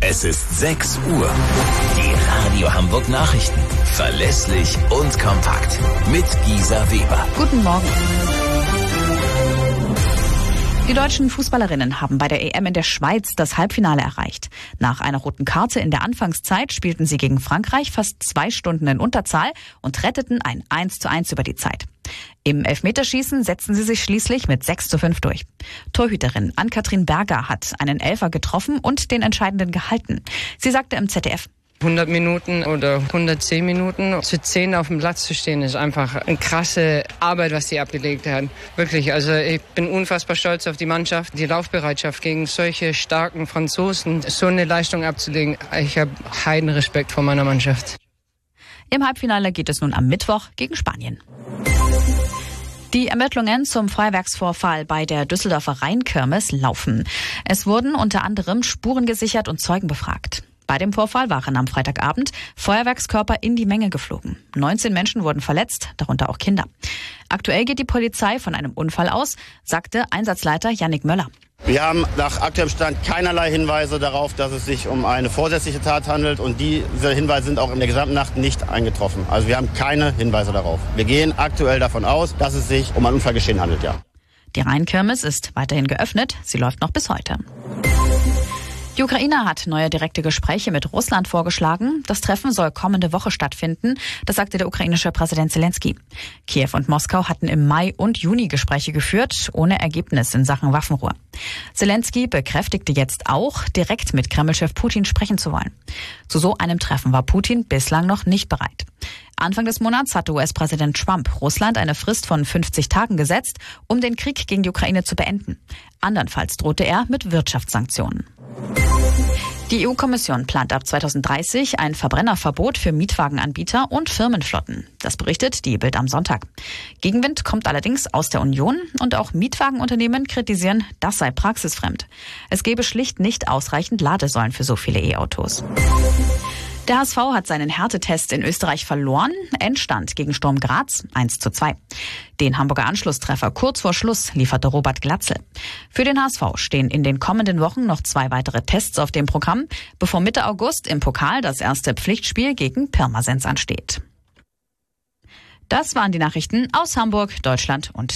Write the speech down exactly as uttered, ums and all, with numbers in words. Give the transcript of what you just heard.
Es ist sechs Uhr. Die Radio Hamburg Nachrichten. Verlässlich und kompakt. Mit Gisa Weber. Guten Morgen. Die deutschen Fußballerinnen haben bei der E M in der Schweiz das Halbfinale erreicht. Nach einer roten Karte in der Anfangszeit spielten sie gegen Frankreich fast zwei Stunden in Unterzahl und retteten ein eins zu eins über die Zeit. Im Elfmeterschießen setzten sie sich schließlich mit sechs zu fünf durch. Torhüterin Ann-Kathrin Berger hat einen Elfer getroffen und den entscheidenden gehalten. Sie sagte im Z D F: hundert Minuten oder hundertzehn Minuten zu zehn auf dem Platz zu stehen, ist einfach eine krasse Arbeit, was sie abgelegt haben. Wirklich, also ich bin unfassbar stolz auf die Mannschaft. Die Laufbereitschaft gegen solche starken Franzosen, so eine Leistung abzulegen. Ich habe heiden Respekt vor meiner Mannschaft. Im Halbfinale geht es nun am Mittwoch gegen Spanien. Die Ermittlungen zum Feuerwerksvorfall bei der Düsseldorfer Rheinkirmes laufen. Es wurden unter anderem Spuren gesichert und Zeugen befragt. Bei dem Vorfall waren am Freitagabend Feuerwerkskörper in die Menge geflogen. neunzehn Menschen wurden verletzt, darunter auch Kinder. Aktuell geht die Polizei von einem Unfall aus, sagte Einsatzleiter Yannick Möller. Wir haben nach aktuellem Stand keinerlei Hinweise darauf, dass es sich um eine vorsätzliche Tat handelt. Und diese Hinweise sind auch in der gesamten Nacht nicht eingetroffen. Also wir haben keine Hinweise darauf. Wir gehen aktuell davon aus, dass es sich um ein Unfallgeschehen handelt, ja. Die Rheinkirmes ist weiterhin geöffnet. Sie läuft noch bis heute. Die Ukraine hat neue direkte Gespräche mit Russland vorgeschlagen. Das Treffen soll kommende Woche stattfinden, das sagte der ukrainische Präsident Zelensky. Kiew und Moskau hatten im Mai und Juni Gespräche geführt, ohne Ergebnis in Sachen Waffenruhe. Zelensky bekräftigte jetzt auch, direkt mit Kreml-Chef Putin sprechen zu wollen. Zu so einem Treffen war Putin bislang noch nicht bereit. Anfang des Monats hatte U S-Präsident Trump Russland eine Frist von fünfzig Tagen gesetzt, um den Krieg gegen die Ukraine zu beenden. Andernfalls drohte er mit Wirtschaftssanktionen. Die E U-Kommission plant ab zweitausenddreißig ein Verbrennerverbot für Mietwagenanbieter und Firmenflotten. Das berichtet die Bild am Sonntag. Gegenwind kommt allerdings aus der Union und auch Mietwagenunternehmen kritisieren, das sei praxisfremd. Es gebe schlicht nicht ausreichend Ladesäulen für so viele E-Autos. Der H S V hat seinen Härtetest in Österreich verloren. Endstand gegen Sturm Graz eins zu zwei. Den Hamburger Anschlusstreffer kurz vor Schluss lieferte Robert Glatzel. Für den H S V stehen in den kommenden Wochen noch zwei weitere Tests auf dem Programm, bevor Mitte August im Pokal das erste Pflichtspiel gegen Pirmasens ansteht. Das waren die Nachrichten aus Hamburg, Deutschland und